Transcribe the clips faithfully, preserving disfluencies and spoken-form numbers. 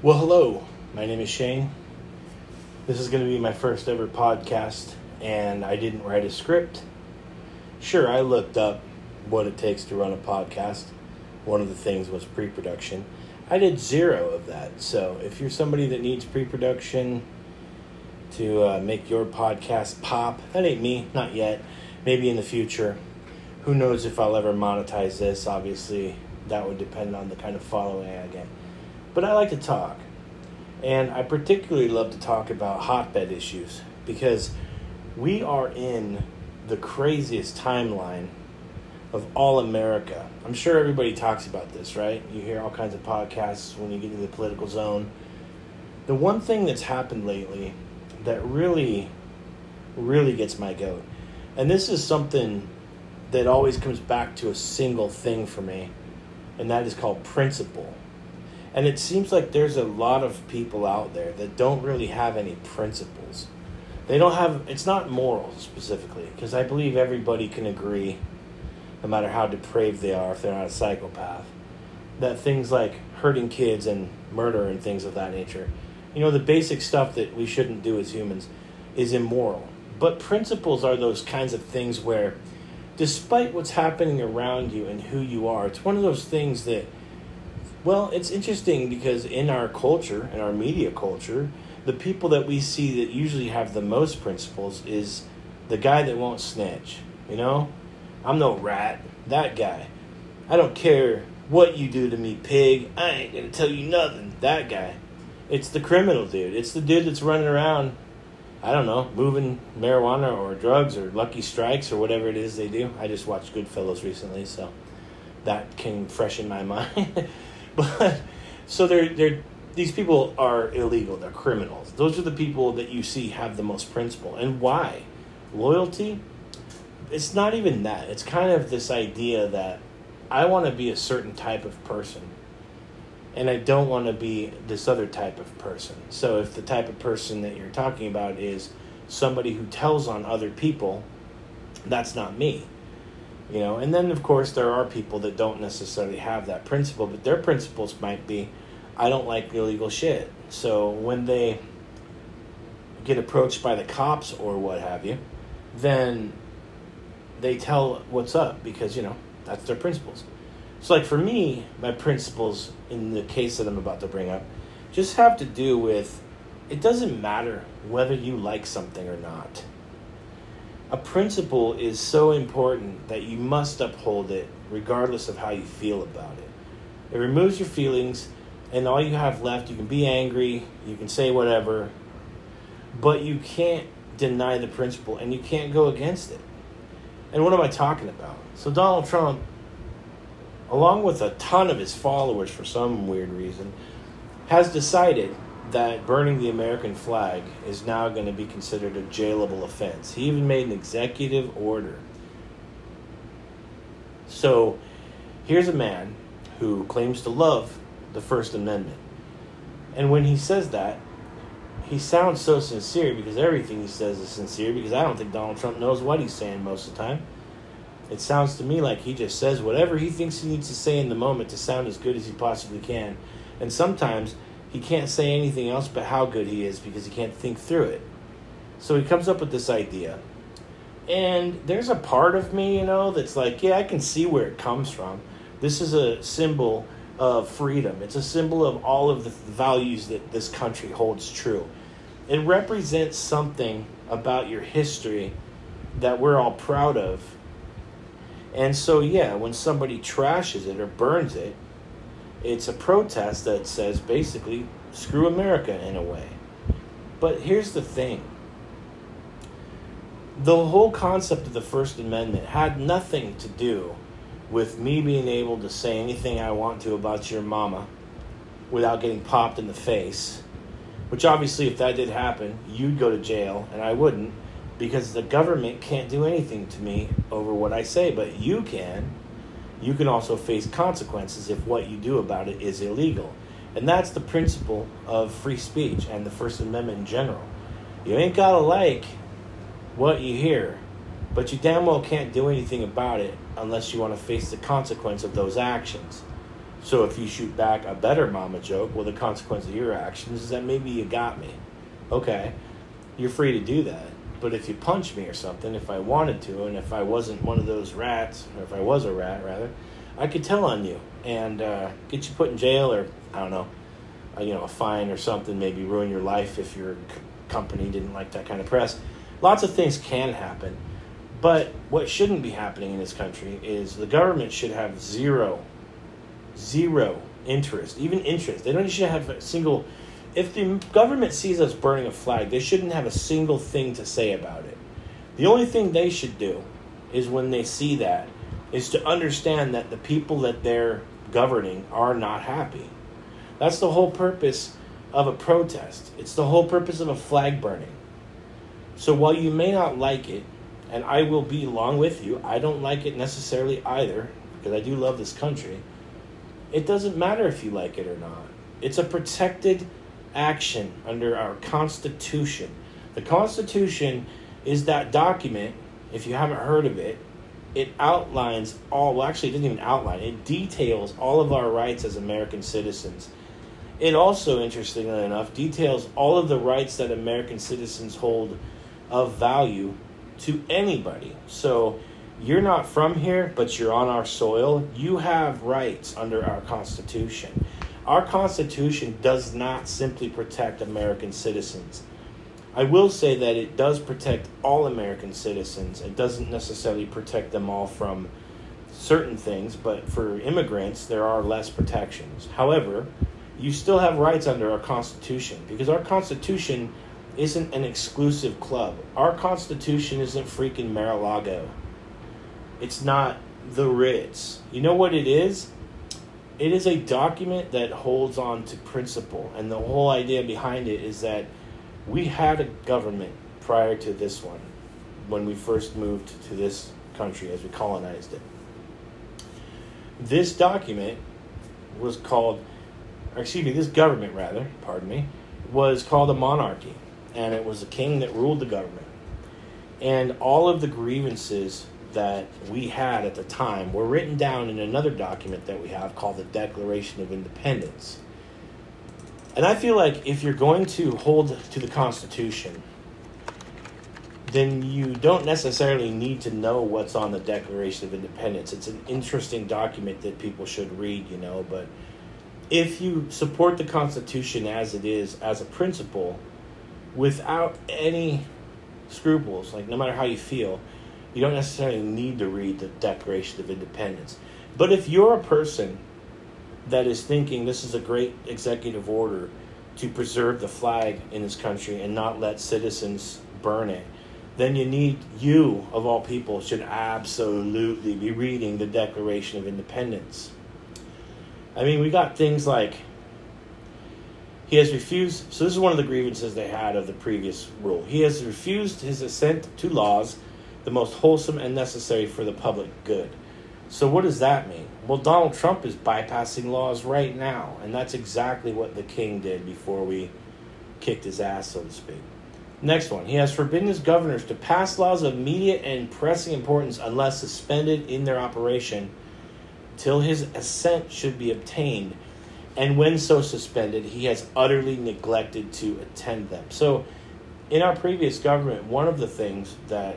Well, hello. My name is Shane. This is going to be my first ever podcast, and I didn't write a script. Sure, I looked up what it takes to run a podcast. One of the things was pre-production. I did zero of that. So if you're somebody that needs pre-production to uh, make your podcast pop, that ain't me. Not yet. Maybe in the future. Who knows if I'll ever monetize this. Obviously, that would depend on the kind of following I get. But I like to talk. And I particularly love to talk about hotbed issues because we are in the craziest timeline of all America. I'm sure everybody talks about this, right? You hear all kinds of podcasts when you get into the political zone. The one thing that's happened lately that really, really gets my goat, and this is something that always comes back to a single thing for me, and that is called principle. And it seems like there's a lot of people out there that don't really have any principles. They don't have, it's not moral specifically, because I believe everybody can agree, no matter how depraved they are, if they're not a psychopath, that things like hurting kids and murder and things of that nature, you know, the basic stuff that we shouldn't do as humans is immoral. But principles are those kinds of things where, despite what's happening around you and who you are, it's one of those things that, well, it's interesting because in our culture, in our media culture, the people that we see that usually have the most principles is the guy that won't snitch. You know? I'm no rat. That guy. I don't care what you do to me, pig. I ain't gonna tell you nothing. That guy. It's the criminal dude. It's the dude that's running around, I don't know, moving marijuana or drugs or Lucky Strikes or whatever it is they do. I just watched Goodfellas recently, so that came fresh in my mind. But so they're they're these people are illegal. They're criminals. Those are the people that you see have the most principle. And why? Loyalty? It's not even that. It's kind of this idea that I want to be a certain type of person, and I don't want to be this other type of person. So if the type of person that you're talking about is somebody who tells on other people, that's not me. You know, and then, of course, there are people that don't necessarily have that principle, but their principles might be, I don't like illegal shit. So when they get approached by the cops or what have you, then they tell what's up because, you know, that's their principles. So, like, for me, my principles in the case that I'm about to bring up just have to do with, it doesn't matter whether you like something or not. A principle is so important that you must uphold it regardless of how you feel about it. It removes your feelings, and all you have left, you can be angry, you can say whatever, but you can't deny the principle, and you can't go against it. And what am I talking about? So Donald Trump, along with a ton of his followers for some weird reason, has decided that burning the American flag is now going to be considered a jailable offense. He even made an executive order. So here's a man who claims to love the First Amendment. And when he says that, he sounds so sincere because everything he says is sincere, because I don't think Donald Trump knows what he's saying most of the time. It sounds to me like he just says whatever he thinks he needs to say in the moment to sound as good as he possibly can. And sometimes he can't say anything else but how good he is because he can't think through it. So he comes up with this idea. And there's a part of me, you know, that's like, yeah, I can see where it comes from. This is a symbol of freedom. It's a symbol of all of the values that this country holds true. It represents something about your history that we're all proud of. And so, yeah, when somebody trashes it or burns it, it's a protest that says, basically, screw America in a way. But here's the thing. The whole concept of the First Amendment had nothing to do with me being able to say anything I want to about your mama without getting popped in the face. Which obviously, if that did happen, you'd go to jail, and I wouldn't, because the government can't do anything to me over what I say, but you can. You can also face consequences if what you do about it is illegal. And that's the principle of free speech and the First Amendment in general. You ain't gotta like what you hear, but you damn well can't do anything about it unless you want to face the consequence of those actions. So if you shoot back a better mama joke, well, the consequence of your actions is that maybe you got me. Okay, you're free to do that. But if you punch me or something, if I wanted to, and if I wasn't one of those rats, or if I was a rat, rather, I could tell on you and uh, get you put in jail, or, I don't know, uh, you know, a fine or something, maybe ruin your life if your c- company didn't like that kind of press. Lots of things can happen. But what shouldn't be happening in this country is the government should have zero, zero interest, even interest. They don't should have a single... If the government sees us burning a flag, they shouldn't have a single thing to say about it. The only thing they should do is when they see that, is to understand that the people that they're governing are not happy. That's the whole purpose of a protest. It's the whole purpose of a flag burning. So while you may not like it, and I will be along with you, I don't like it necessarily either, because I do love this country, it doesn't matter if you like it or not. It's a protected action under our Constitution. The Constitution is that document, if you haven't heard of it, it outlines all, well actually it doesn't even outline, it details all of our rights as American citizens. It also, interestingly enough, details all of the rights that American citizens hold of value to anybody. So you're not from here, but you're on our soil. You have rights under our Constitution. Our Constitution does not simply protect American citizens. I will say that it does protect all American citizens. It doesn't necessarily protect them all from certain things, but for immigrants, there are less protections. However, you still have rights under our Constitution, because our Constitution isn't an exclusive club. Our Constitution isn't freaking Mar-a-Lago. It's not the Ritz. You know what it is? It is a document that holds on to principle, and the whole idea behind it is that we had a government prior to this one, when we first moved to this country, as we colonized it. This document was called, or excuse me, this government rather, pardon me, was called a monarchy, and it was a king that ruled the government. And all of the grievances that we had at the time were written down in another document that we have called the Declaration of Independence. And I feel like if you're going to hold to the Constitution, then you don't necessarily need to know what's on the Declaration of Independence. It's an interesting document that people should read, you know, but if you support the Constitution as it is, as a principle, without any scruples, like no matter how you feel, you don't necessarily need to read the Declaration of Independence. But if you're a person that is thinking this is a great executive order to preserve the flag in this country and not let citizens burn it, then you need, you of all people, should absolutely be reading the Declaration of Independence. I mean, we got things like, he has refused, so this is one of the grievances they had of the previous rule. He has refused his assent to laws, the most wholesome and necessary for the public good. So what does that mean? Well, Donald Trump is bypassing laws right now, and that's exactly what the king did before we kicked his ass, so to speak. Next one, he has forbidden his governors to pass laws of immediate and pressing importance unless suspended in their operation till his assent should be obtained, and when so suspended, he has utterly neglected to attend them. So in our previous government, one of the things that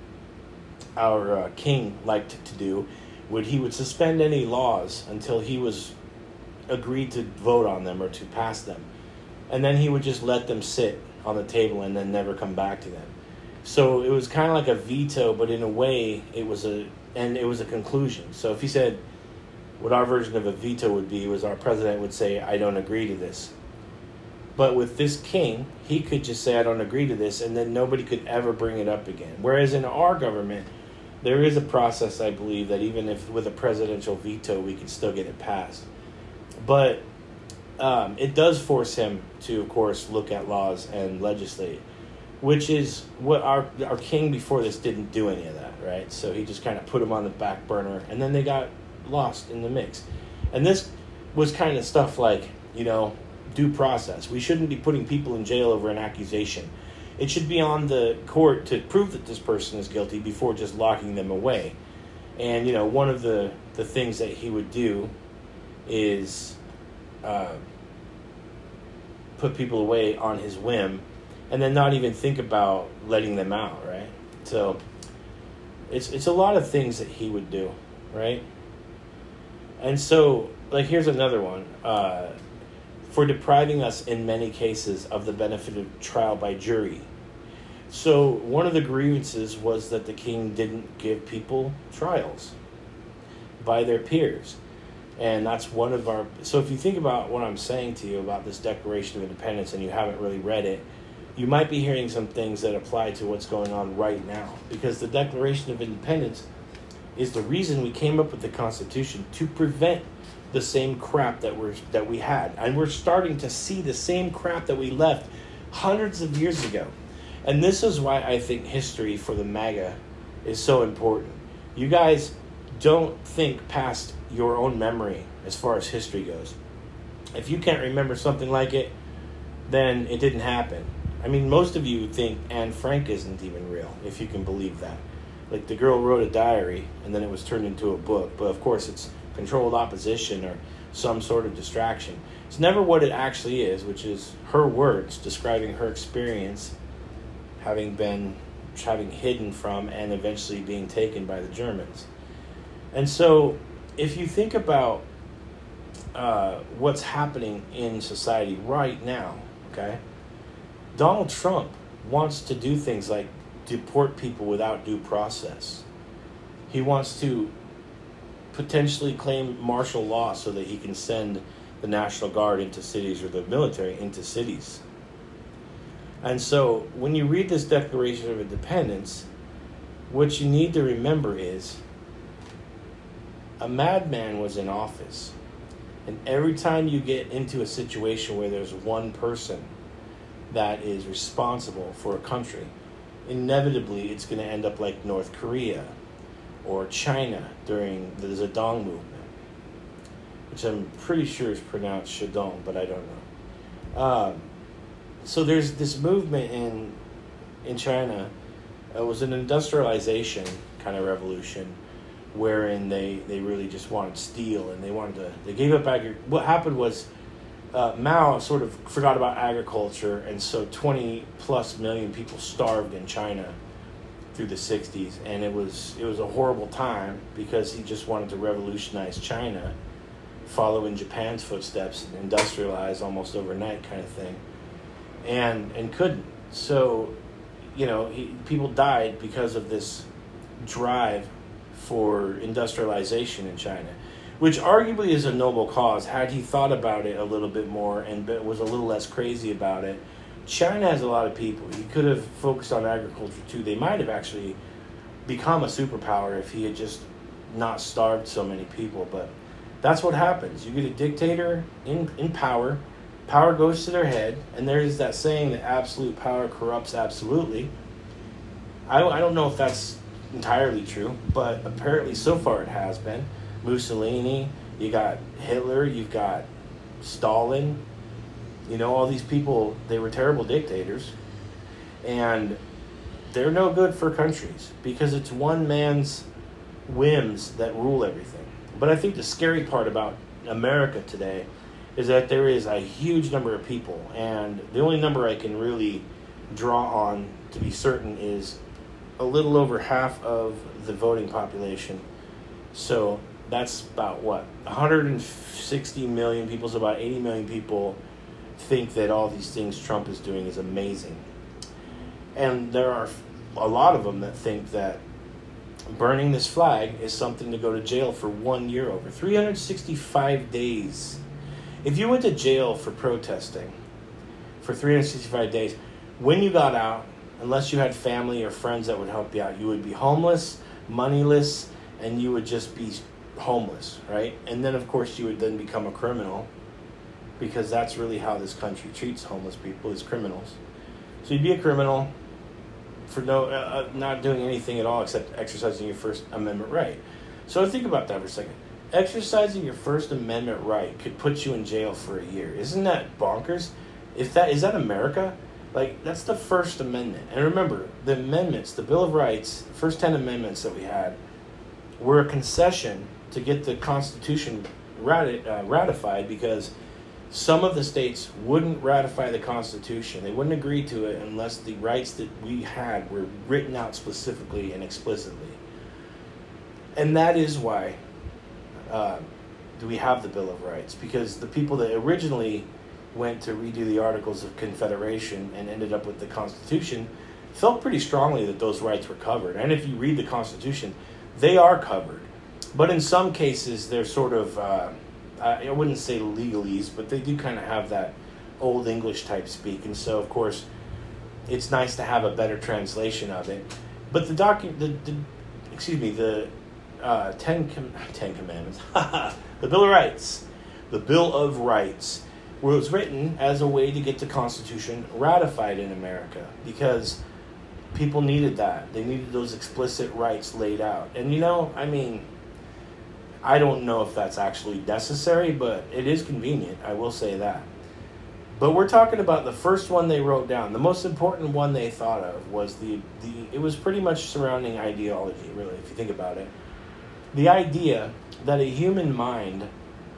our uh, king liked to do would he would suspend any laws until he was agreed to vote on them or to pass them, and then he would just let them sit on the table and then never come back to them. So it was kind of like a veto, but in a way it was a and it was a conclusion. So if he said, what our version of a veto would be was our president would say, I don't agree to this. But with this king, he could just say, I don't agree to this, and then nobody could ever bring it up again. Whereas in our government, there is a process, I believe, that even if with a presidential veto, we can still get it passed. But um, it does force him to, of course, look at laws and legislate, which is what our our king before this didn't do any of that, right? So he just kind of put them on the back burner, and then they got lost in the mix. And this was kind of stuff like, you know, due process. We shouldn't be putting people in jail over an accusation. It should be on the court to prove that this person is guilty before just locking them away. And, you know, one of the, the things that he would do is uh, put people away on his whim and then not even think about letting them out, right? So it's it's a lot of things that he would do, right? And so, like, here's another one. Uh, for depriving us, in many cases, of the benefit of trial by jury. So one of the grievances was that the king didn't give people trials by their peers. And that's one of our... So if you think about what I'm saying to you about this Declaration of Independence and you haven't really read it, you might be hearing some things that apply to what's going on right now. Because the Declaration of Independence is the reason we came up with the Constitution, to prevent the same crap that we're that we had. And we're starting to see the same crap that we left hundreds of years ago. And this is why I think history for the MAGA is so important. You guys don't think past your own memory as far as history goes. If you can't remember something like it, then it didn't happen. I mean, most of you think Anne Frank isn't even real, if you can believe that. Like, the girl wrote a diary, and then it was turned into a book. But, of course, it's controlled opposition or some sort of distraction. It's never what it actually is, which is her words describing her experience having been, having hidden from and eventually being taken by the Germans. And so, if you think about uh, what's happening in society right now, okay, Donald Trump wants to do things like deport people without due process. He wants to potentially claim martial law so that he can send the National Guard into cities, or the military into cities. And so when you read this Declaration of Independence, what you need to remember is a madman was in office. And every time you get into a situation where there's one person that is responsible for a country, inevitably it's going to end up like North Korea or China during the Zedong movement, which I'm pretty sure is pronounced Shadong, but I don't know. Um, so there's this movement in in China. It was an industrialization kind of revolution, wherein they, they really just wanted steel, and they wanted to, they gave up agri- what happened was uh, Mao sort of forgot about agriculture, and so twenty plus million people starved in China through the sixties, and it was it was a horrible time because he just wanted to revolutionize China, follow in Japan's footsteps, and industrialize almost overnight kind of thing, and and couldn't. So, you know, he, people died because of this drive for industrialization in China, which arguably is a noble cause. Had he thought about it a little bit more and was a little less crazy about it, China has a lot of people. He could have focused on agriculture too. They might have actually become a superpower if he had just not starved so many people. But that's what happens. You get a dictator in, in power. Power goes to their head. And there is that saying that absolute power corrupts absolutely. I, I don't know if that's entirely true, but apparently so far it has been. Mussolini, you got Hitler, you've got Stalin. You know, all these people, they were terrible dictators. And they're no good for countries because it's one man's whims that rule everything. But I think the scary part about America today is that there is a huge number of people. And the only number I can really draw on to be certain is a little over half of the voting population. So that's about what? one hundred sixty million people, so about eighty million people think that all these things Trump is doing is amazing. And there are a lot of them that think that burning this flag is something to go to jail for one year over. three hundred sixty-five days. If you went to jail for protesting for three hundred sixty-five days, when you got out, unless you had family or friends that would help you out, you would be homeless, moneyless, and you would just be homeless, right? And then, of course, you would then become a criminal, because that's really how this country treats homeless people, is criminals. So you'd be a criminal for no uh, not doing anything at all except exercising your First Amendment right. So think about that for a second. Exercising your First Amendment right could put you in jail for a year. Isn't that bonkers? If that is that America? Like, that's the First Amendment. And remember, the amendments, the Bill of Rights, the first ten amendments that we had, were a concession to get the Constitution rati- uh, ratified because some of the states wouldn't ratify the Constitution. They wouldn't agree to it unless the rights that we had were written out specifically and explicitly. And that is why uh, do we have the Bill of Rights, because the people that originally went to redo the Articles of Confederation and ended up with the Constitution felt pretty strongly that those rights were covered. And if you read the Constitution, they are covered. But in some cases, they're sort of, uh, I wouldn't say legalese, but they do kind of have that old English type speak. And so, of course, it's nice to have a better translation of it. But the docu- the, the excuse me, the uh, Ten, Com- Ten Commandments, the Bill of Rights, the Bill of Rights was written as a way to get the Constitution ratified in America, because people needed that. They needed those explicit rights laid out. And, you know, I mean, I don't know if that's actually necessary, but it is convenient. I will say that. But we're talking about the first one they wrote down. The most important one they thought of was the, the it was pretty much surrounding ideology, really, if you think about it. The idea that a human mind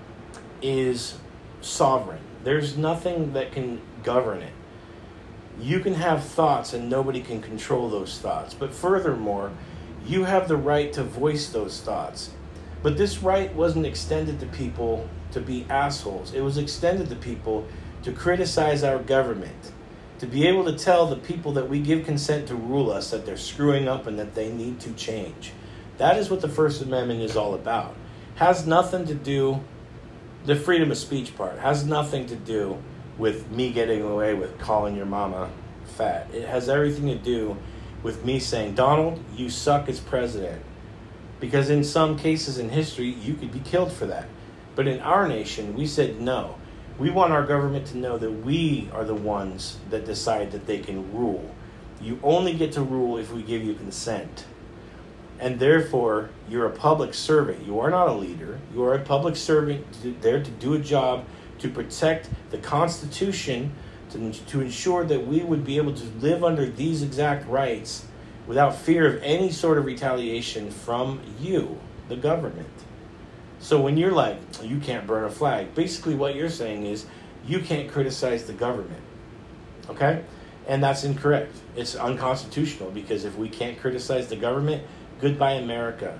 is sovereign. There's nothing that can govern it. You can have thoughts and nobody can control those thoughts. But furthermore, you have the right to voice those thoughts. But this right wasn't extended to people to be assholes. It was extended to people to criticize our government, to be able to tell the people that we give consent to rule us that they're screwing up and that they need to change. That is what the First Amendment is all about. Has nothing to do, the freedom of speech part, has nothing to do with me getting away with calling your mama fat. It has everything to do with me saying, Donald, you suck as president. Because in some cases in history, you could be killed for that. But in our nation, we said no. We want our government to know that we are the ones that decide that they can rule. You only get to rule if we give you consent. And therefore, you're a public servant. You are not a leader. You are a public servant there to do a job to protect the Constitution, to, to ensure that we would be able to live under these exact rights without fear of any sort of retaliation from you, the government. So when you're like, you can't burn a flag, basically what you're saying is you can't criticize the government. Okay? And that's incorrect. It's unconstitutional, because if we can't criticize the government, goodbye America.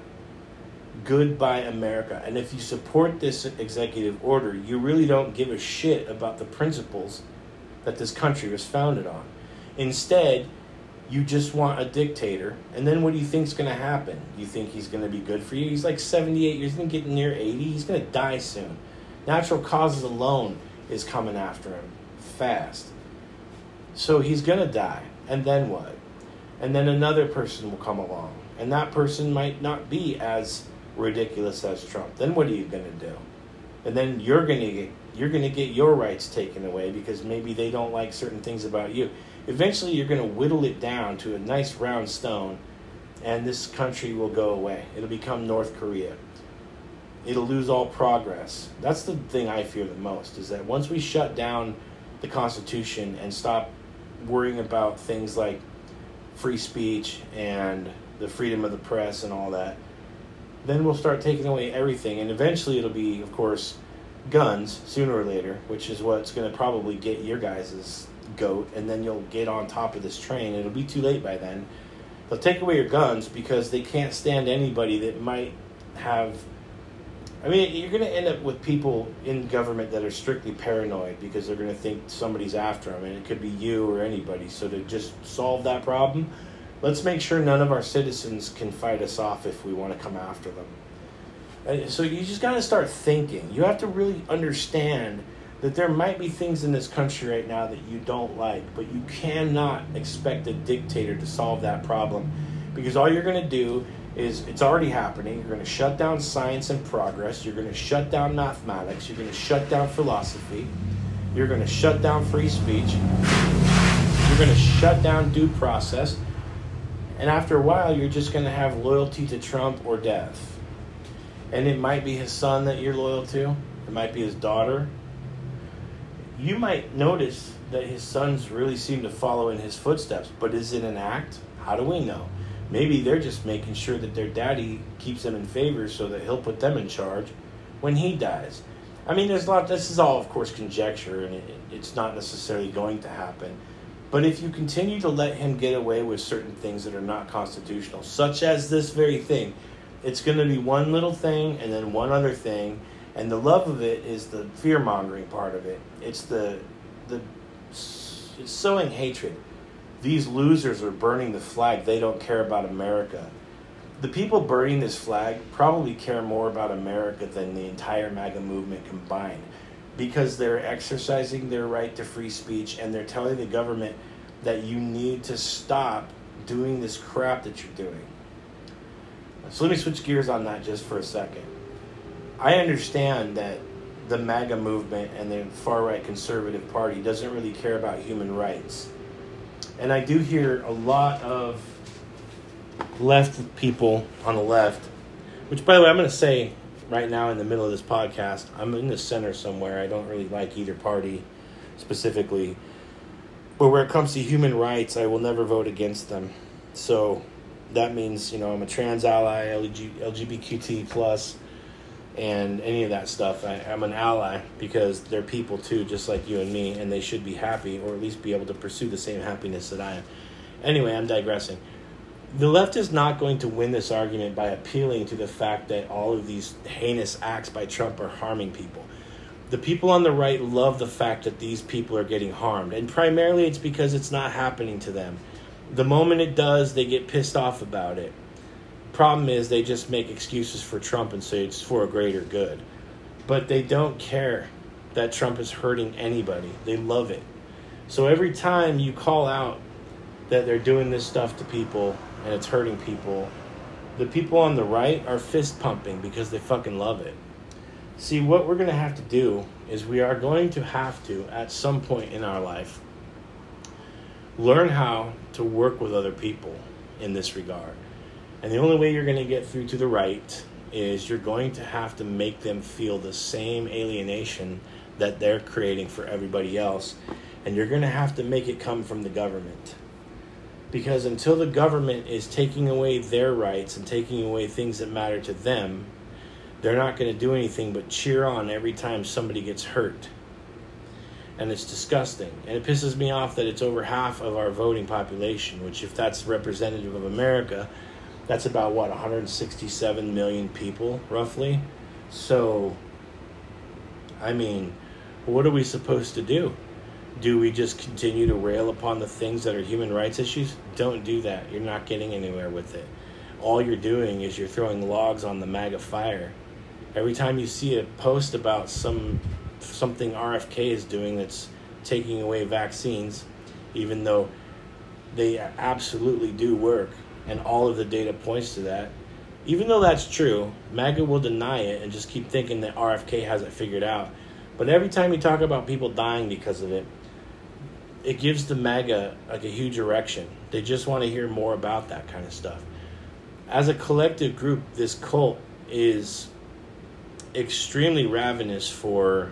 Goodbye America. And if you support this executive order, you really don't give a shit about the principles that this country was founded on. Instead, you just want a dictator. And then what do you think is going to happen? You think he's going to be good for you? He's like seventy-eight years, he's going to get near eighty. He's going to die soon. Natural causes alone is coming after him fast. So he's going to die. And then what? And then another person will come along. And that person might not be as ridiculous as Trump. Then what are you going to do? And then you're going to get you're going to get your rights taken away because maybe they don't like certain things about you. Eventually, you're going to whittle it down to a nice round stone, and this country will go away. It'll become North Korea. It'll lose all progress. That's the thing I fear the most, is that once we shut down the Constitution and stop worrying about things like free speech and the freedom of the press and all that, then we'll start taking away everything. And eventually it'll be, of course, guns sooner or later, which is what's going to probably get your guys' goat, and then you'll get on top of this train. It'll be too late by then. They'll take away your guns because they can't stand anybody that might have... I mean, you're going to end up with people in government that are strictly paranoid because they're going to think somebody's after them, and it could be you or anybody. So to just solve that problem, let's make sure none of our citizens can fight us off if we want to come after them. And so you just got to start thinking. You have to really understand that there might be things in this country right now that you don't like, but you cannot expect a dictator to solve that problem, because all you're going to do is, it's already happening, you're going to shut down science and progress, you're going to shut down mathematics, you're going to shut down philosophy, you're going to shut down free speech, you're going to shut down due process, and after a while you're just going to have loyalty to Trump or death. And it might be his son that you're loyal to, it might be his daughter. You might notice that his sons really seem to follow in his footsteps, but is it an act? How do we know? Maybe they're just making sure that their daddy keeps them in favor so that he'll put them in charge. when he dies. I mean, there's a lot, this is all, of course, conjecture, and it, it's not necessarily going to happen. But if you continue to let him get away with certain things that are not constitutional, such as this very thing, it's going to be one little thing and then one other thing, and the love of it is the fear-mongering part of it. It's the, the it's sowing hatred. These losers are burning the flag. They don't care about America. The people burning this flag probably care more about America than the entire MAGA movement combined, because they're exercising their right to free speech, and they're telling the government that you need to stop doing this crap that you're doing. So let me switch gears on that just for a second. I understand that the MAGA movement and the far-right conservative party doesn't really care about human rights. And I do hear a lot of left people on the left, which, by the way, I'm going to say right now in the middle of this podcast, I'm in the center somewhere. I don't really like either party specifically. But where it comes to human rights, I will never vote against them. So that means, you know, I'm a trans ally, L G B T Q plus, and any of that stuff. I, I'm an ally because they're people too, just like you and me, and they should be happy, or at least be able to pursue the same happiness that I am. Anyway, I'm digressing. The left is not going to win this argument by appealing to the fact that all of these heinous acts by Trump are harming people. The people on the right love the fact that these people are getting harmed, and primarily it's because it's not happening to them. The moment it does, they get pissed off about it. Problem is, they just make excuses for Trump and say it's for a greater good. But they don't care that Trump is hurting anybody. They love it. So every time you call out that they're doing this stuff to people and it's hurting people, the people on the right are fist pumping because they fucking love it. See, what we're going to have to do is we are going to have to, at some point in our life, learn how to work with other people in this regard. And the only way you're going to get through to the right is you're going to have to make them feel the same alienation that they're creating for everybody else. And you're going to have to make it come from the government. Because until the government is taking away their rights and taking away things that matter to them, they're not going to do anything but cheer on every time somebody gets hurt. And it's disgusting. And it pisses me off that it's over half of our voting population, which, if that's representative of America, that's about, what, one hundred sixty-seven million people, roughly? So, I mean, what are we supposed to do? Do we just continue to rail upon the things that are human rights issues? Don't do that. You're not getting anywhere with it. All you're doing is you're throwing logs on the MAGA fire. Every time you see a post about some something R F K is doing that's taking away vaccines, even though they absolutely do work, and all of the data points to that, even though that's true, MAGA will deny it and just keep thinking that R F K has it figured out. But every time you talk about people dying because of it, it gives the MAGA like a huge erection. They just want to hear more about that kind of stuff. As a collective group, this cult is extremely ravenous for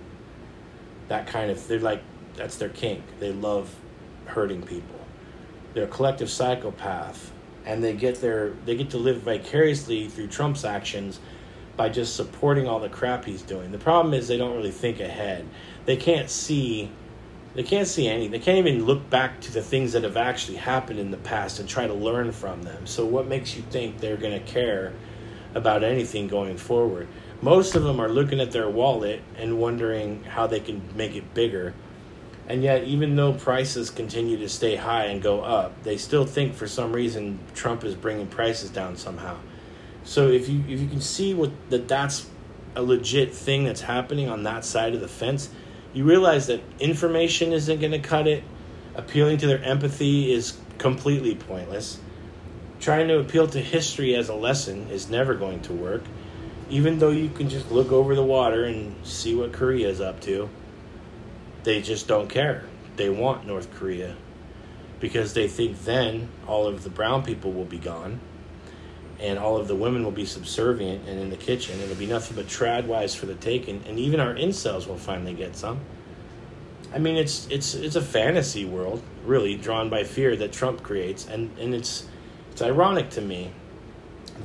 that kind of, they're like, that's their kink. They love hurting people. They're a collective psychopath, and they get their they get to live vicariously through Trump's actions by just supporting all the crap he's doing. The problem is they don't really think ahead. They can't see they can't see any. They can't even look back to the things that have actually happened in the past and try to learn from them. So what makes you think they're going to care about anything going forward? Most of them are looking at their wallet and wondering how they can make it bigger. And yet, even though prices continue to stay high and go up, they still think for some reason Trump is bringing prices down somehow. So if you if you can see what that that's a legit thing that's happening on that side of the fence, you realize that information isn't going to cut it. Appealing to their empathy is completely pointless. Trying to appeal to history as a lesson is never going to work. Even though you can just look over the water and see what Korea is up to, they just don't care. They want North Korea because they think then all of the brown people will be gone and all of the women will be subservient and in the kitchen. It'll be nothing but trad wives for the taking, and even our incels will finally get some. I mean, it's it's it's a fantasy world, really, drawn by fear that Trump creates, and, and it's it's ironic to me that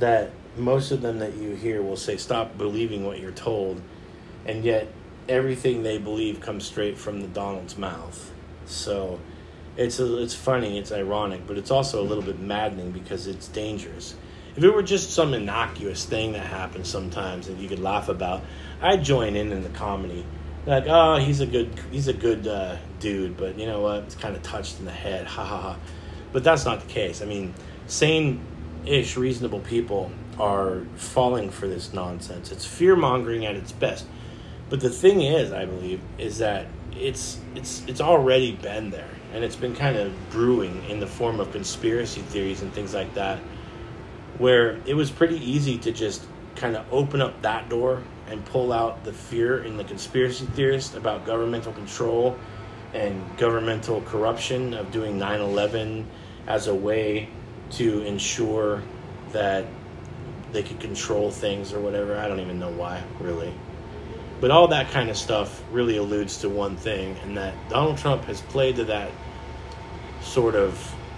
most of them that you hear will say, stop believing what you're told. And yet, everything they believe comes straight from the Donald's mouth. So, it's a, it's funny, it's ironic, but it's also a little bit maddening because it's dangerous. If it were just some innocuous thing that happens sometimes that you could laugh about, I'd join in in the comedy. Like, oh, he's a good, he's a good uh, dude, but you know what? It's kind of touched in the head, ha ha ha. But that's not the case. I mean, sane-ish, reasonable people are falling for this nonsense. It's fear-mongering at its best. But the thing is, I believe, is that it's it's it's already been there, and it's been kind of brewing in the form of conspiracy theories and things like that, where it was pretty easy to just kind of open up that door and pull out the fear in the conspiracy theorists about governmental control and governmental corruption of doing nine eleven as a way to ensure that they could control things or whatever. I don't even know why, really. But all that kind of stuff really alludes to one thing, and that Donald Trump has played to that sort of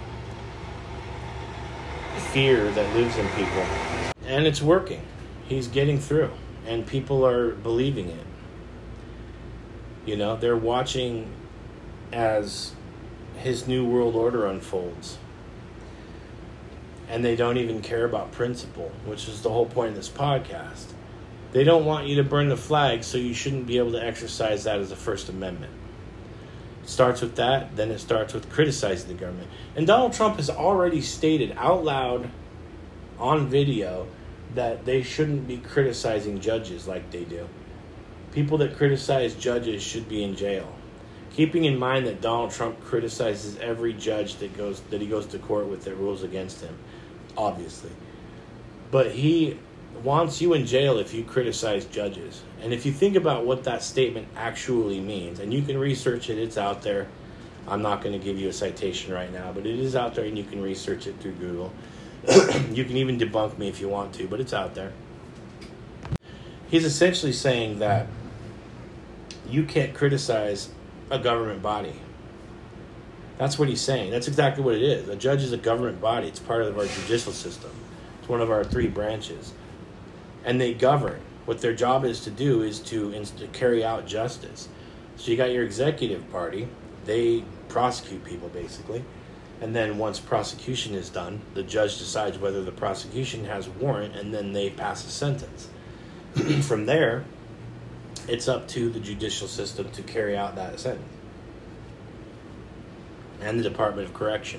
fear that lives in people. And it's working. He's getting through, and people are believing it. You know, they're watching as his new world order unfolds. And they don't even care about principle, which is the whole point of this podcast. They don't want you to burn the flag, so you shouldn't be able to exercise that as a First Amendment. It starts with that, then it starts with criticizing the government. And Donald Trump has already stated out loud on video that they shouldn't be criticizing judges like they do. People that criticize judges should be in jail. Keeping in mind that Donald Trump criticizes every judge that goes that he goes to court with that rules against him, obviously. But he wants you in jail if you criticize judges. And if you think about what that statement actually means, and you can research it, it's out there. I'm not going to give you a citation right now, but it is out there and you can research it through Google. You can even debunk me if you want to, but it's out there. He's essentially saying that you can't criticize a government body. That's what he's saying. That's exactly what it is. A judge is a government body. It's part of our judicial system. It's one of our three branches. And they govern. What their job is to do is to, is to carry out justice. So you got your executive party. They prosecute people, basically. And then once prosecution is done, the judge decides whether the prosecution has warrant, and then they pass a sentence. From there, it's up to the judicial system to carry out that sentence. And the Department of Correction.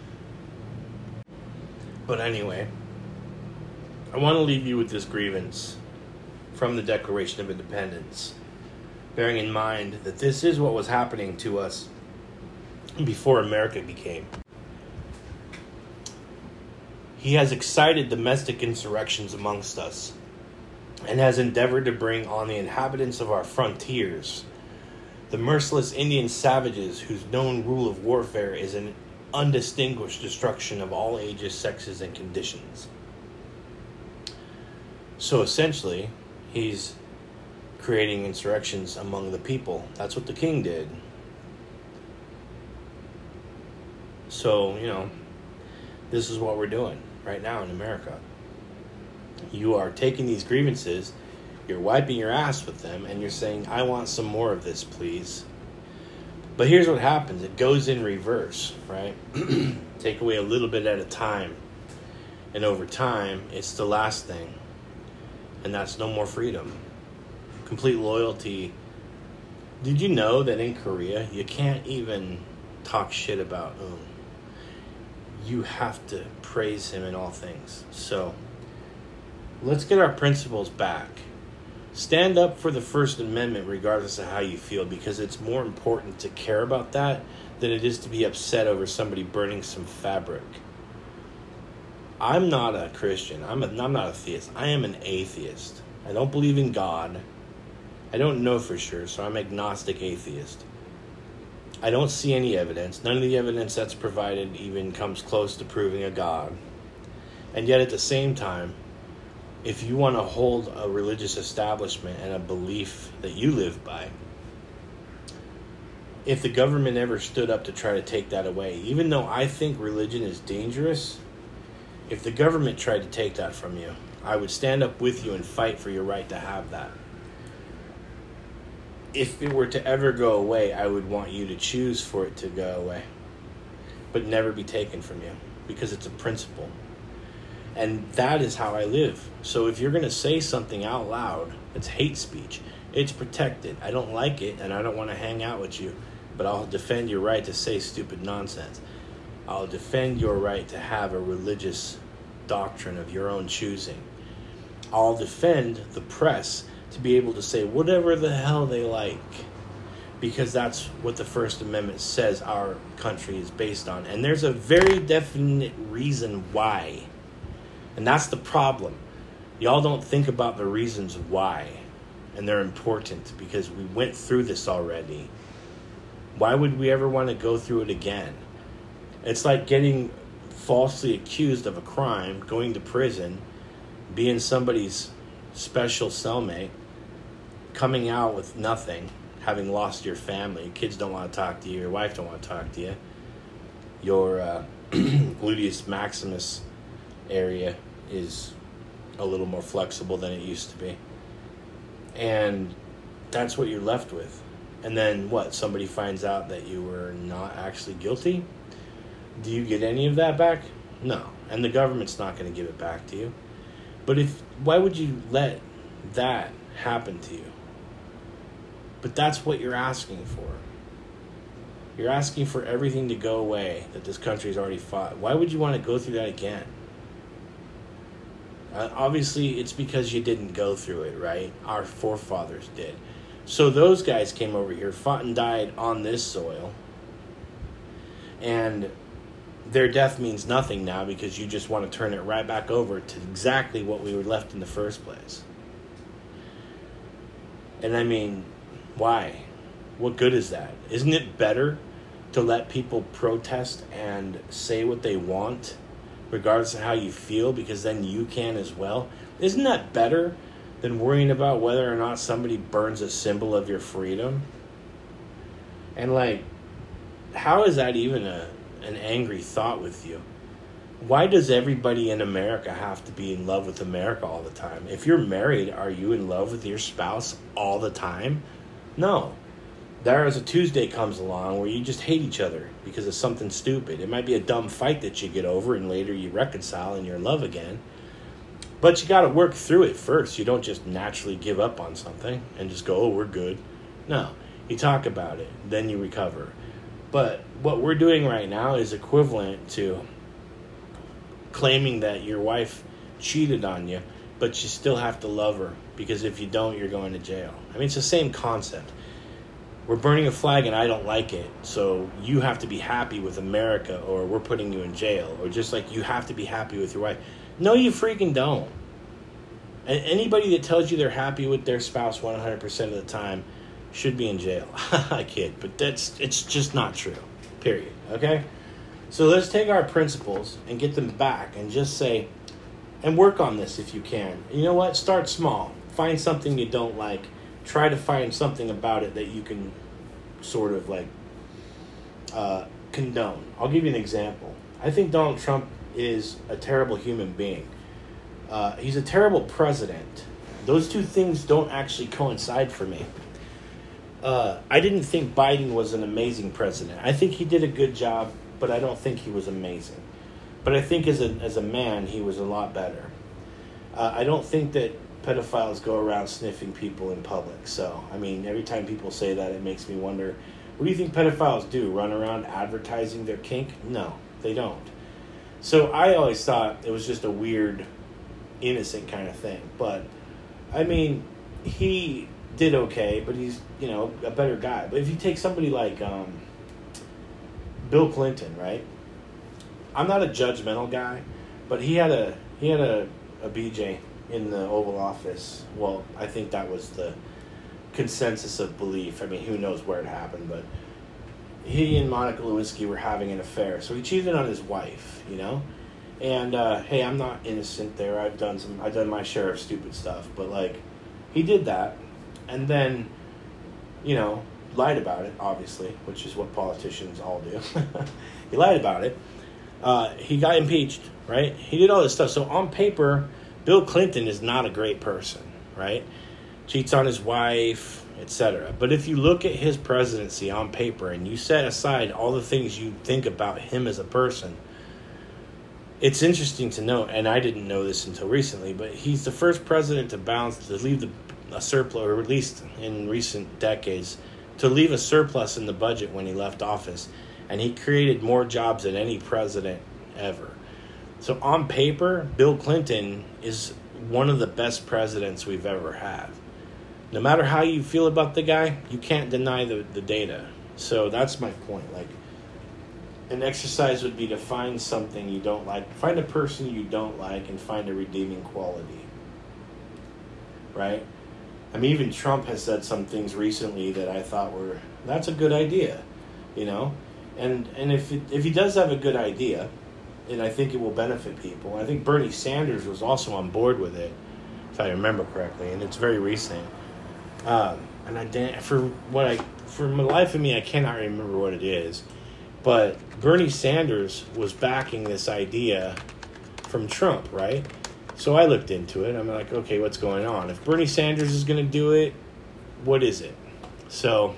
But anyway, I want to leave you with this grievance from the Declaration of Independence, bearing in mind that this is what was happening to us before America became. He has excited domestic insurrections amongst us, and has endeavored to bring on the inhabitants of our frontiers the merciless Indian savages whose known rule of warfare is an undistinguished destruction of all ages, sexes, and conditions. So essentially, he's creating insurrections among the people. That's what the king did. So, you know, this is what we're doing right now in America. You are taking these grievances, you're wiping your ass with them, and you're saying, I want some more of this, please. But here's what happens. It goes in reverse, right? Take away a little bit at a time. And over time, it's the last thing. And that's no more freedom. Complete loyalty. Did you know that in Korea, you can't even talk shit about Um. You have to praise him in all things. So, let's get our principles back. Stand up for the First Amendment regardless of how you feel, because it's more important to care about that than it is to be upset over somebody burning some fabric. I'm not a Christian. I'm, a, I'm not a theist. I am an atheist. I don't believe in God. I don't know for sure, so I'm agnostic atheist. I don't see any evidence. None of the evidence that's provided even comes close to proving a God. And yet at the same time, if you want to hold a religious establishment and a belief that you live by, if the government ever stood up to try to take that away, even though I think religion is dangerous, if the government tried to take that from you, I would stand up with you and fight for your right to have that. If it were to ever go away, I would want you to choose for it to go away, but never be taken from you, because it's a principle. And that is how I live. So if you're going to say something out loud, it's hate speech. It's protected. I don't like it, and I don't want to hang out with you, but I'll defend your right to say stupid nonsense. I'll defend your right to have a religious doctrine of your own choosing. I'll defend the press to be able to say whatever the hell they like, because that's what the First Amendment says our country is based on. And there's a very definite reason why. And that's the problem. Y'all don't think about the reasons why. And they're important because we went through this already. Why would we ever want to go through it again? It's like getting falsely accused of a crime, going to prison, being somebody's special cellmate, coming out with nothing, having lost your family. Your kids don't want to talk to you. Your wife don't want to talk to you. Your uh, gluteus maximus area is a little more flexible than it used to be. And that's what you're left with. And then what? Somebody finds out that you were not actually guilty? Do you get any of that back? No. And the government's not going to give it back to you. But if, why would you let that happen to you? But that's what you're asking for. You're asking for everything to go away that this country's already fought. Why would you want to go through that again? Uh, obviously, it's because you didn't go through it, right? Our forefathers did. So those guys came over here, fought and died on this soil. And their death means nothing now because you just want to turn it right back over to exactly what we were left in the first place. And I mean, why? What good is that? Isn't it better to let people protest and say what they want, regardless of how you feel, because then you can as well? Isn't that better than worrying about whether or not somebody burns a symbol of your freedom? And like, how is that even a an angry thought with you? Why does everybody in America have to be in love with America all the time? If you're married, are you in love with your spouse all the time? No. There is a Tuesday comes along where you just hate each other because of something stupid. It might be a dumb fight that you get over and later you reconcile and you're in love again. But you got to work through it first. You don't just naturally give up on something and just go, oh, we're good. No. You talk about it, then you recover. But what we're doing right now is equivalent to claiming that your wife cheated on you, but you still have to love her, because if you don't, you're going to jail. I mean, it's the same concept. We're burning a flag and I don't like it, so you have to be happy with America or we're putting you in jail. Or just like you have to be happy with your wife. No, you freaking don't. And anybody that tells you they're happy with their spouse one hundred percent of the time should be in jail. I kid, but that's it's just not true. Period. Okay? So let's take our principles and get them back and just say, and work on this if you can. You know what? Start small. Find something you don't like. Try to find something about it that you can sort of like uh, condone. I'll give you an example. I think Donald Trump is a terrible human being. Uh, he's a terrible president. Those two things don't actually coincide for me. Uh, I didn't think Biden was an amazing president. I think he did a good job, but I don't think he was amazing. But I think as a as a man, he was a lot better. Uh, I don't think that pedophiles go around sniffing people in public. So, I mean, every time people say that, it makes me wonder, what do you think pedophiles do? Run around advertising their kink? No, they don't. So I always thought it was just a weird, innocent kind of thing. But, I mean, he did okay, but he's, you know, a better guy. But if you take somebody like um, Bill Clinton, right? I'm not a judgmental guy, but he had a he had a, a B J in the Oval Office. Well, I think that was the consensus of belief. I mean, who knows where it happened, but he and Monica Lewinsky were having an affair. So he cheated on his wife, you know? And, uh, hey, I'm not innocent there. I've done some, I've done my share of stupid stuff. But, like, he did that. And then, you know, lied about it, obviously, which is what politicians all do. He lied about it. Uh, he got impeached, right? He did all this stuff. So on paper, Bill Clinton is not a great person, right? Cheats on his wife, et cetera. But if you look at his presidency on paper and you set aside all the things you think about him as a person, it's interesting to note, and I didn't know this until recently, but he's the first president to balance, to leave the, a surplus, or at least in recent decades, to leave a surplus in the budget when he left office. And he created more jobs than any president ever. So on paper, Bill Clinton is one of the best presidents we've ever had. No matter how you feel about the guy, you can't deny the, the data. So that's my point. Like, an exercise would be to find something you don't like, find a person you don't like, and find a redeeming quality. Right? I mean, even Trump has said some things recently that I thought were, that's a good idea, you know? And and if it, if he does have a good idea, and I think it will benefit people, I think Bernie Sanders was also on board with it, if I remember correctly, and it's very recent. Um, and I didn't, for what I for the life of me, I cannot remember what it is. But Bernie Sanders was backing this idea from Trump, right? So I looked into it. I'm like, okay, what's going on? If Bernie Sanders is going to do it, what is it? So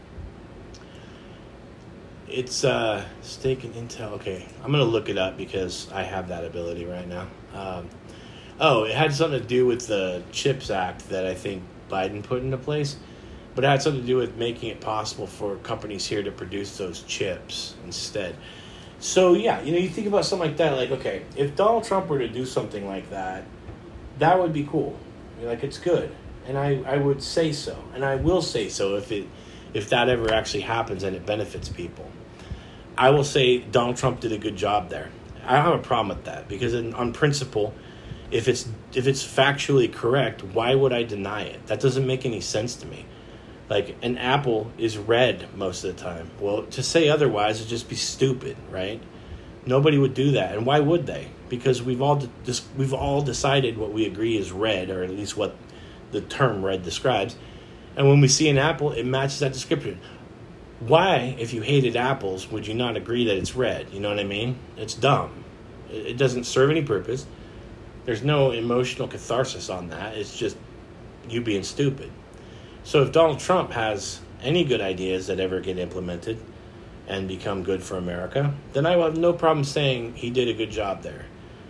it's uh, stake and intel. Okay, I'm going to look it up because I have that ability right now. Um, oh, it had something to do with the CHIPS Act that I think Biden put into place. But it had something to do with making it possible for companies here to produce those chips instead. So, yeah, you know, you think about something like that, like, okay, if Donald Trump were to do something like that, that would be cool. You're like, it's good. And I, I would say so. And I will say so if it if that ever actually happens and it benefits people. I will say Donald Trump did a good job there. I don't have a problem with that because in, on principle, if it's if it's factually correct, why would I deny it? That doesn't make any sense to me. Like, an apple is red most of the time. Well, to say otherwise would just be stupid, right? Nobody would do that. And why would they? Because we've all just we've all decided what we agree is red, or at least what the term red describes. And when we see an apple, it matches that description. Why, if you hated apples, would you not agree that it's red? You know what I mean? It's dumb. It doesn't serve any purpose. There's no emotional catharsis on that. It's just you being stupid. So if Donald Trump has any good ideas that ever get implemented and become good for America, then I will have no problem saying he did a good job there.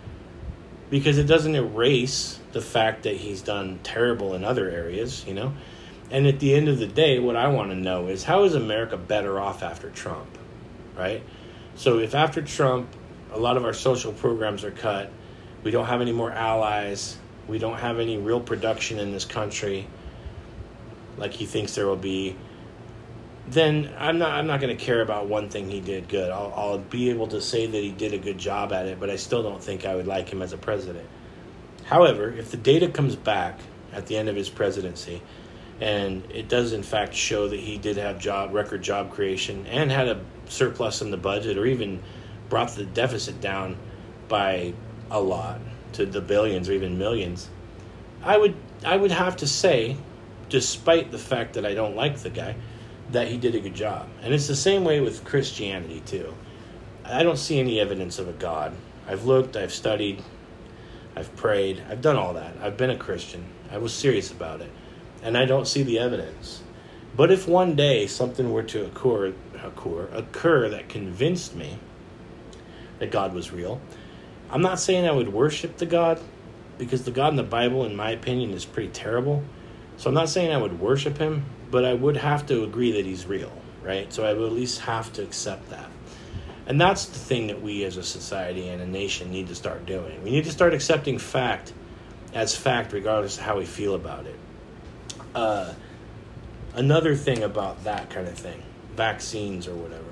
Because it doesn't erase the fact that he's done terrible in other areas, you know? And at the end of the day, what I want to know is, how is America better off after Trump, right? So if after Trump, a lot of our social programs are cut, we don't have any more allies, we don't have any real production in this country, like he thinks there will be, then I'm not I'm not going to care about one thing he did good. I'll, I'll be able to say that he did a good job at it, but I still don't think I would like him as a president. However, if the data comes back at the end of his presidency, and it does in fact show that he did have job record job creation and had a surplus in the budget, or even brought the deficit down by a lot to the billions or even millions, I would I would have to say, despite the fact that I don't like the guy, that he did a good job. And it's the same way with Christianity, too. I don't see any evidence of a God. I've looked, I've studied, I've prayed, I've done all that. I've been a Christian. I was serious about it. And I don't see the evidence. But if one day something were to occur, occur, occur that convinced me that God was real, I'm not saying I would worship the God, because the God in the Bible, in my opinion, is pretty terrible. So I'm not saying I would worship him, but I would have to agree that he's real, right? So I would at least have to accept that. And that's the thing that we as a society and a nation need to start doing. We need to start accepting fact as fact, regardless of how we feel about it. Uh, another thing about that kind of thing, vaccines or whatever,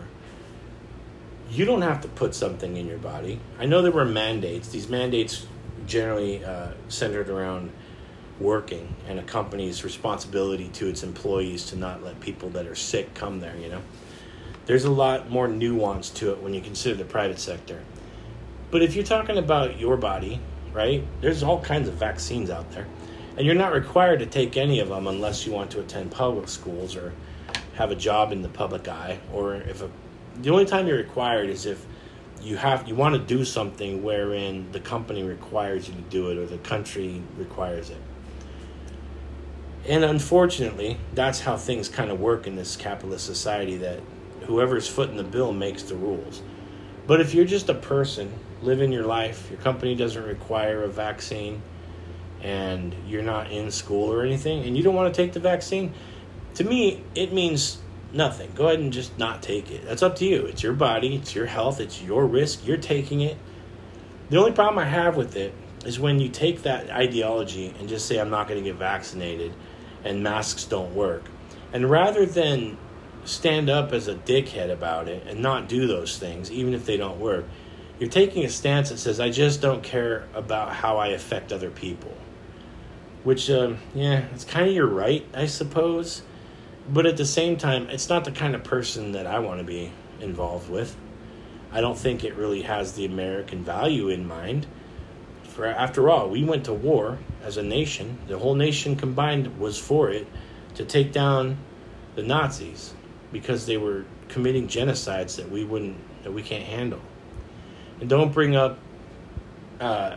you don't have to put something in your body. I know there were mandates. These mandates generally uh, centered around working and a company's responsibility to its employees to not let people that are sick come there, you know. There's a lot more nuance to it when you consider the private sector. But if you're talking about your body, right, there's all kinds of vaccines out there. And you're not required to take any of them unless you want to attend public schools or have a job in the public eye. Or if a, the only time you're required is if you have you want to do something wherein the company requires you to do it or the country requires it. And unfortunately, that's how things kind of work in this capitalist society, that whoever's footing the bill makes the rules. But if you're just a person living your life, your company doesn't require a vaccine, and you're not in school or anything, and you don't want to take the vaccine, to me, it means nothing. Go ahead and just not take it. That's up to you. It's your body. It's your health. It's your risk. You're taking it. The only problem I have with it is when you take that ideology and just say, I'm not going to get vaccinated and masks don't work. And rather than stand up as a dickhead about it and not do those things, even if they don't work, you're taking a stance that says, I just don't care about how I affect other people. Which, um, yeah, it's kind of your right, I suppose. But at the same time, it's not the kind of person that I want to be involved with. I don't think it really has the American value in mind. For after all, we went to war as a nation. The whole nation combined was for it, to take down the Nazis because they were committing genocides that we wouldn't, that we can't handle. And don't bring up, uh,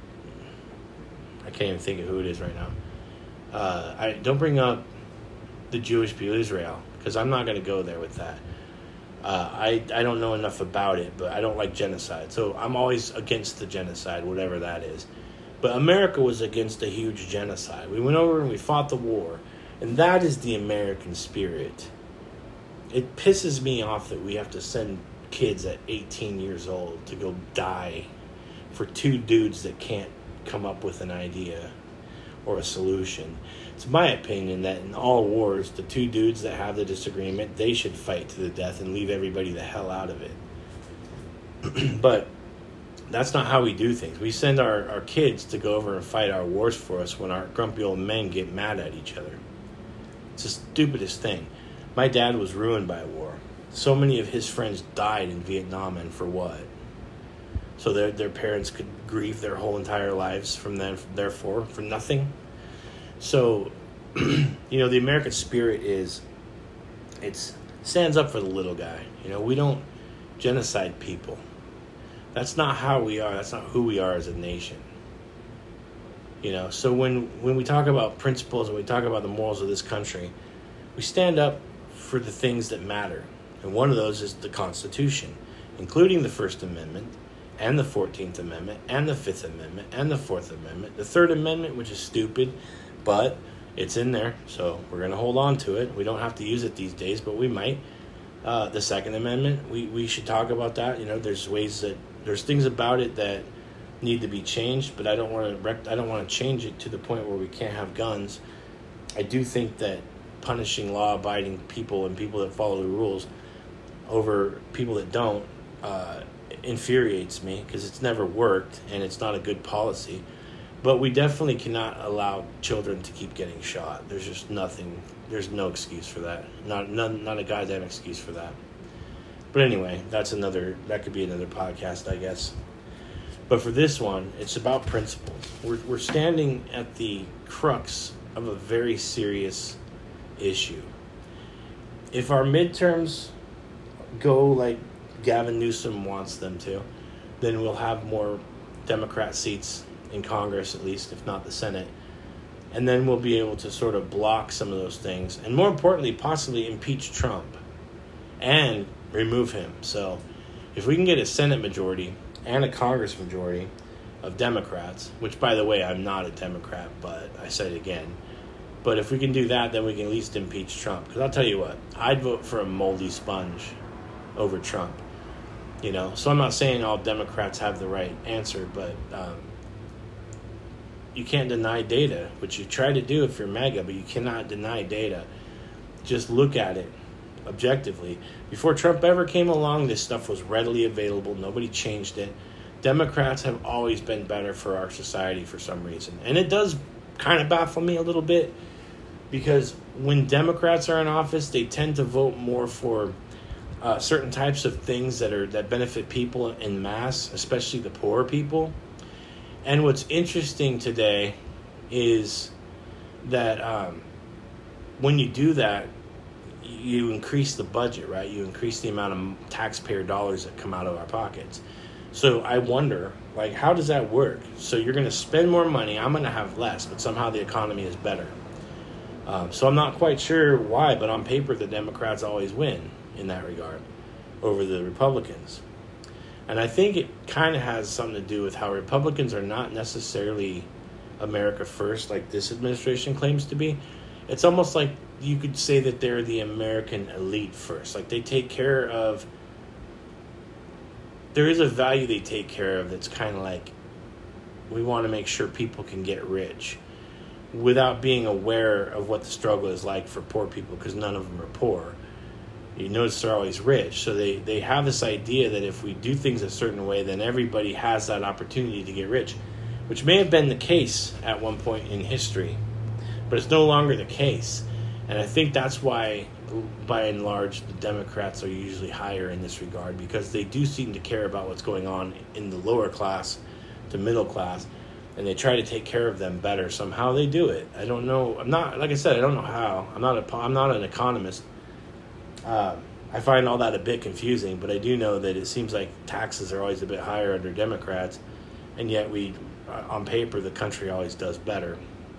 I can't even think of who it is right now. Uh, I don't bring up the Jewish people, Israel, because I'm not going to go there with that. Uh, I, I don't know enough about it, but I don't like genocide. So I'm always against the genocide, whatever that is. But America was against a huge genocide. We went over and we fought the war. And that is the American spirit. It pisses me off that we have to send kids at eighteen years old to go die for two dudes that can't come up with an idea or a solution. It's my opinion that in all wars, the two dudes that have the disagreement, they should fight to the death and leave everybody the hell out of it. But that's not how we do things. We send our, our kids to go over and fight our wars for us when our grumpy old men get mad at each other. It's the stupidest thing. My dad was ruined by war. So many of his friends died in Vietnam, and for what? So their their parents could grieve their whole entire lives from them, therefore, for nothing. So, you know, the American spirit is, it's stands up for the little guy. You know, we don't genocide people. That's not how we are. That's not who we are as a nation. You know, so when, when we talk about principles and we talk about the morals of this country, we stand up for the things that matter. And one of those is the Constitution, including the First Amendment, and the fourteenth Amendment, and the Fifth Amendment, and the Fourth Amendment. The Third Amendment, which is stupid, but it's in there, so we're going to hold on to it. We don't have to use it these days, but we might. Uh, the Second Amendment, we, we should talk about that. You know, there's ways that, there's things about it that need to be changed, but I don't want to rec- I don't want to change it to the point where we can't have guns. I do think that punishing law-abiding people and people that follow the rules over people that don't uh, infuriates me, because it's never worked and it's not a good policy. But we definitely cannot allow children to keep getting shot. There's just nothing, there's no excuse for that. Not none, not a goddamn excuse for that. But anyway, that's another, that could be another podcast, I guess. But for this one, it's about principles. We're, we're standing at the crux of a very serious issue. If our midterms go like Gavin Newsom wants them to, then we'll have more Democrat seats in Congress, at least, if not the Senate. And then we'll be able to sort of block some of those things. And more importantly, possibly impeach Trump and remove him. So if we can get a Senate majority and a Congress majority of Democrats, which, by the way, I'm not a Democrat, but I said it again. But if we can do that, then we can at least impeach Trump. Because I'll tell you what, I'd vote for a moldy sponge over Trump. You know, so I'm not saying all Democrats have the right answer, but um, you can't deny data, which you try to do if you're MAGA, but you cannot deny data. Just look at it objectively. Before Trump ever came along, this stuff was readily available. Nobody changed it. Democrats have always been better for our society for some reason. And it does kind of baffle me a little bit, because when Democrats are in office, they tend to vote more for uh, certain types of things that are that benefit people in mass, especially the poor people. And what's interesting today is that um, when you do that, you increase the budget, right? You increase the amount of taxpayer dollars that come out of our pockets. So I wonder, like, how does that work? So you're going to spend more money, I'm going to have less, but somehow the economy is better. Um, so I'm not quite sure why, but on paper the Democrats always win in that regard over the Republicans. And I think it kind of has something to do with how Republicans are not necessarily America first like this administration claims to be. It's almost like you could say that they're the American elite first. Like they take care of, there is a value they take care of that's kind of like, we want to make sure people can get rich without being aware of what the struggle is like for poor people, because none of them are poor. You notice they're always rich. So they, they have this idea that if we do things a certain way, then everybody has that opportunity to get rich, which may have been the case at one point in history, but it's no longer the case. And I think that's why, by and large, the Democrats are usually higher in this regard, because they do seem to care about what's going on in the lower class to middle class, and they try to take care of them better. Somehow they do it. I don't know. I'm not, like I said, I don't know how. I'm not a, I'm not an economist. Uh, I find all that a bit confusing, but I do know that it seems like taxes are always a bit higher under Democrats, and yet we, uh, on paper, the country always does better.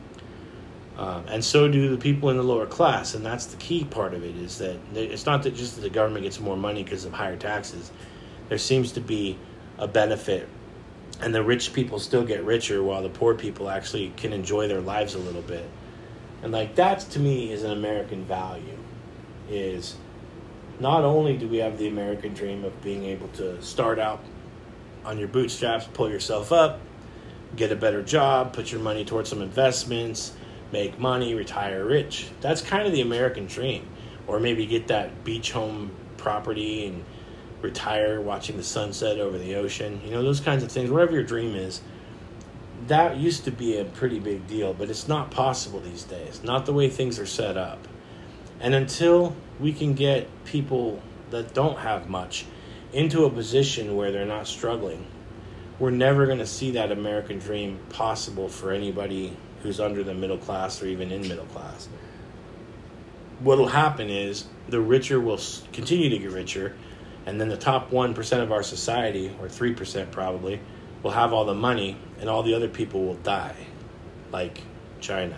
Uh, and so do the people in the lower class, and that's the key part of it, is that they, it's not that just that the government gets more money because of higher taxes. There seems to be a benefit, and the rich people still get richer while the poor people actually can enjoy their lives a little bit. And like that, to me, is an American value, is not only do we have the American dream of being able to start out on your bootstraps, pull yourself up, get a better job, put your money towards some investments, make money, retire rich. That's kind of the American dream. Or maybe get that beach home property and retire watching the sunset over the ocean. You know, those kinds of things. Whatever your dream is, that used to be a pretty big deal, but it's not possible these days. Not the way things are set up. And until we can get people that don't have much into a position where they're not struggling, we're never going to see that American dream possible for anybody who's under the middle class or even in middle class. What will happen is the richer will continue to get richer, and then the top one percent of our society, or three percent probably, will have all the money, and all the other people will die, like China.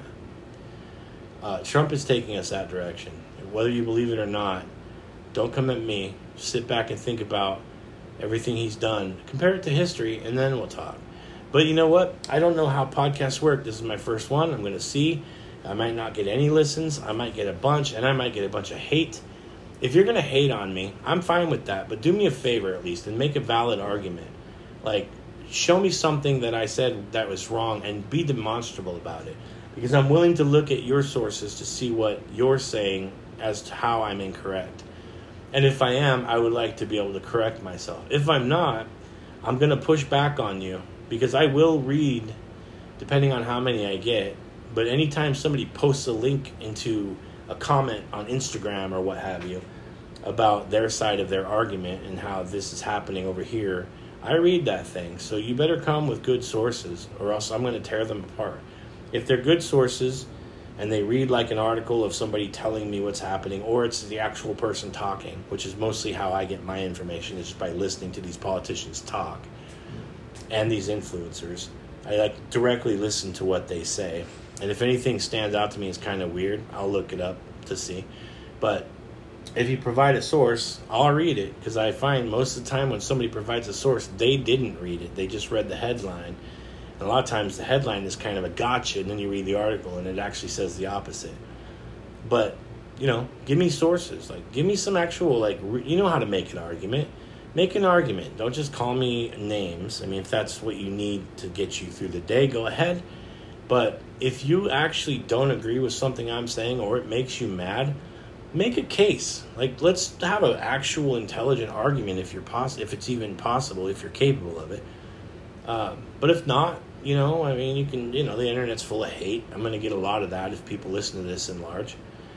Uh, Trump is taking us that direction. Whether you believe it or not, don't come at me. Sit back and think about everything he's done. Compare it to history, and then we'll talk. But you know what? I don't know how podcasts work. This is my first one. I'm going to see. I might not get any listens. I might get a bunch, and I might get a bunch of hate. If you're going to hate on me, I'm fine with that. But do me a favor at least and make a valid argument. Like, show me something that I said that was wrong and be demonstrable about it. Because I'm willing to look at your sources to see what you're saying as to how I'm incorrect. And if I am, I would like to be able to correct myself. If I'm not, I'm going to push back on you, because I will read, depending on how many I get. But anytime somebody posts a link into a comment on Instagram or what have you about their side of their argument and how this is happening over here, I read that thing. So you better come with good sources, or else I'm going to tear them apart. If they're good sources and they read like an article of somebody telling me what's happening, or it's the actual person talking, which is mostly how I get my information, is just by listening to these politicians talk and these influencers. I like directly listen to what they say. And if anything stands out to me as kind of weird, I'll look it up to see. But if you provide a source, I'll read it, because I find most of the time when somebody provides a source, they didn't read it. They just read the headline. And a lot of times the headline is kind of a gotcha, and then you read the article and it actually says the opposite. But, you know, give me sources. Like, give me some actual, like, re- you know how to make an argument. Make an argument. Don't just call me names. I mean, if that's what you need to get you through the day, go ahead. But if you actually don't agree with something I'm saying, or it makes you mad, make a case. Like, let's have an actual intelligent argument if you're poss- if it's even possible, if you're capable of it. Uh, but if not, you know, I mean, you can, you know, the internet's full of hate. I'm going to get a lot of that if people listen to this in large.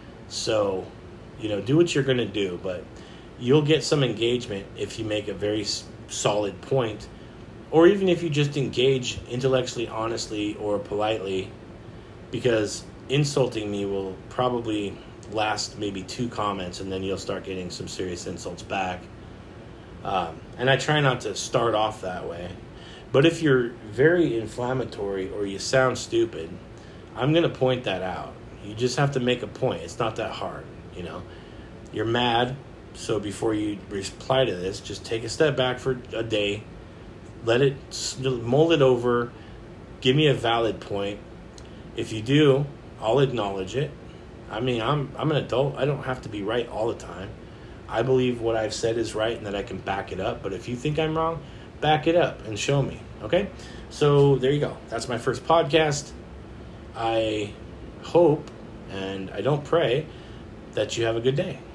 So, you know, do what you're going to do, but you'll get some engagement if you make a very s- solid point, or even if you just engage intellectually, honestly, or politely, because insulting me will probably last maybe two comments, and then you'll start getting some serious insults back. Um, and I try not to start off that way. But if you're very inflammatory or you sound stupid, I'm going to point that out. You just have to make a point. It's not that hard, you know. You're mad, so before you reply to this, just take a step back for a day. Let it, mull it over. Give me a valid point. If you do, I'll acknowledge it. I mean, I'm I'm an adult. I don't have to be right all the time. I believe what I've said is right and that I can back it up. But if you think I'm wrong, back it up and show me, okay? So there you go. That's my first podcast. I hope, and I don't pray, that you have a good day.